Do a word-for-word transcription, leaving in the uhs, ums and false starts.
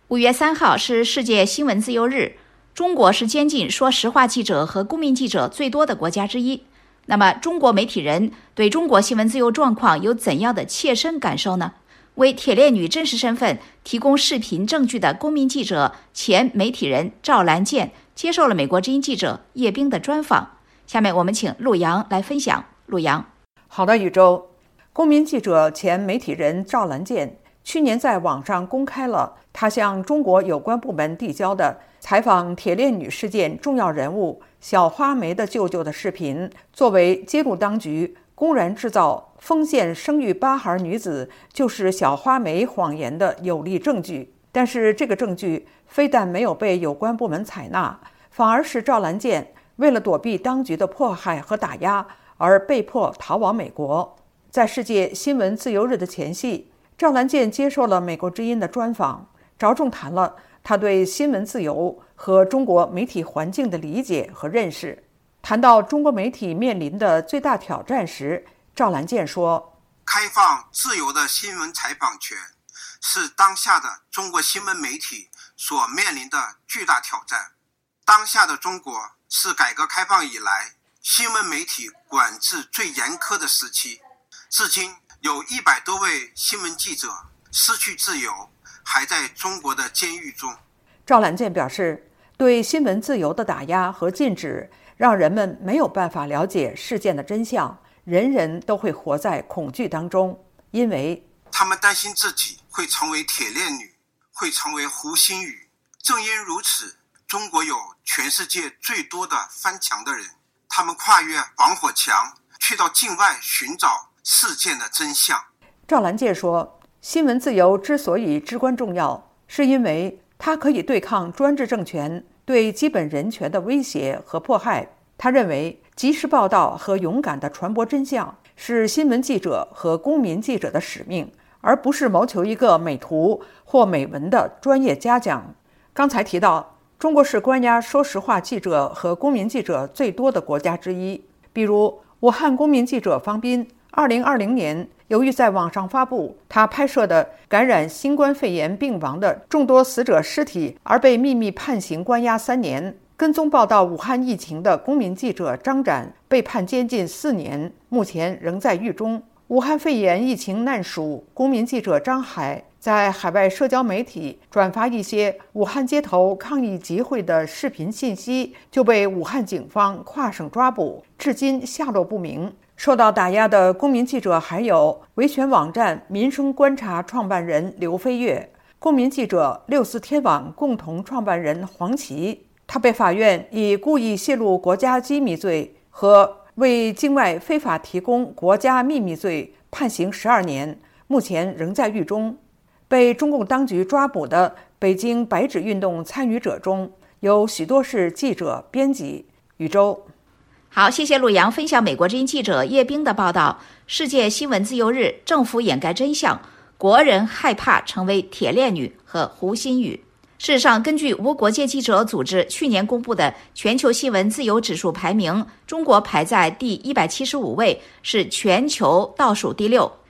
五月三号是世界新闻自由日，中国是监禁说实话记者和公民记者最多的国家之一。那么，中国媒体人对中国新闻自由状况有怎样的切身感受呢？为铁链女真实身份提供视频证据的公民记者、前媒体人赵兰健接受了美国之音记者叶冰的专访。下面我们请陆阳来分享。陆阳， 好的，宇宙。公民记者、前媒体人赵兰健去年在网上公开了他向中国有关部门递交的采访铁链女事件重要人物小花梅的舅舅的视频，作为揭露当局公然制造丰县生育八孩女子就是小花梅谎言的有力证据。但是这个证据非但没有被有关部门采纳，反而使赵兰健为了躲避当局的迫害和打压而被迫逃往美国。在世界新闻自由日的前夕，赵兰健接受了美国之音的专访，着重谈了他对新闻自由和中国媒体环境的理解和认识。谈到中国媒体面临的最大挑战时，赵兰健说： 开放自由的新闻采访权是当下的中国新闻媒体所面临的巨大挑战。当下的中国是改革开放以来新闻媒体管制最严苛的时期，至今有一百多位新闻记者失去自由，还在中国的监狱中。 赵兰健表示，对新闻自由的打压和禁止让人们没有办法了解事件的真相，人人都会活在恐惧当中，因为他们担心自己会成为铁链女，会成为胡鑫宇。正因如此，中国有全世界最多的翻墙的人，他们跨越防火墙，去到境外寻找事件的真相。 赵兰健说，新闻自由之所以至关重要，是因为它可以对抗专制政权对基本人权的威胁和迫害。他认为，及时报道和勇敢地传播真相是新闻记者和公民记者的使命，而不是谋求一个美图或美文的专业嘉奖。刚才提到，中国是关押说实话记者和公民记者最多的国家之一。比如，武汉公民记者方斌，二零二零年由于在网上发布他拍摄的感染新冠肺炎病亡的众多死者尸体，而被秘密判刑关押三年。跟踪报道武汉疫情的公民记者张展被判监禁四年，目前仍在狱中。武汉肺炎疫情难属，公民记者张海在海外社交媒体转发一些武汉街头抗议集会的视频信息，就被武汉警方跨省抓捕，至今下落不明。受到打压的公民记者还有维权网站民生观察创办人刘飞跃，公民记者六四天网共同创办人黄琦。他被法院以故意泄露国家机密罪和为境外非法提供国家秘密罪判刑十二年，目前仍在狱中。被中共当局抓捕的北京白纸运动参与者中，有许多是记者、编辑。宇宙， 好，谢谢陆阳分享美国之音记者叶冰的报道。世界新闻自由日，政府掩盖真相，国人害怕成为铁链女和胡鑫宇。事实上，根据无国界记者组织去年公布的全球新闻自由指数排名，中国排在第一百七十五位，是全球倒数第六。